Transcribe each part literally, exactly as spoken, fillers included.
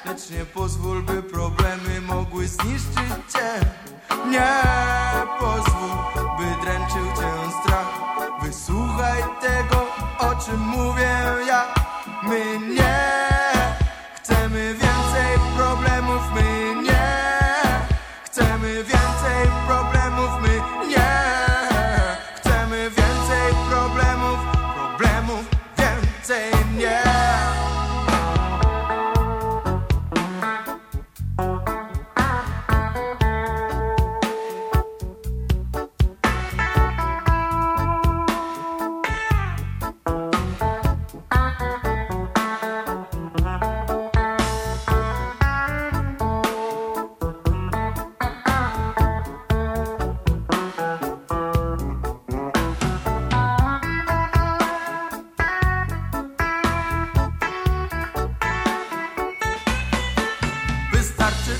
lecz nie pozwól, by problemy mogły zniszczyć cię. Nie pozwól, by dręczył cię strach. Wysłuchaj tego, o czym mówię ja. My nie chcemy więcej problemów, my nie chcemy więcej problemów, my nie chcemy więcej problemów, problemów więcej nie. Wystarczy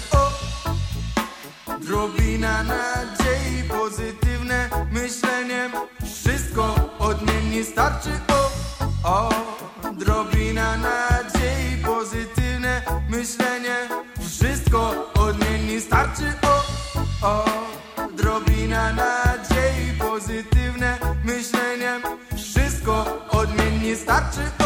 odrobina nadziei, pozytywne myślenie wszystko odmieni. Starczy o odrobina nadziei, pozytywne myślenie wszystko odmieni. Starczy o odrobina nadziei, pozytywne myślenie wszystko odmieni. Starczy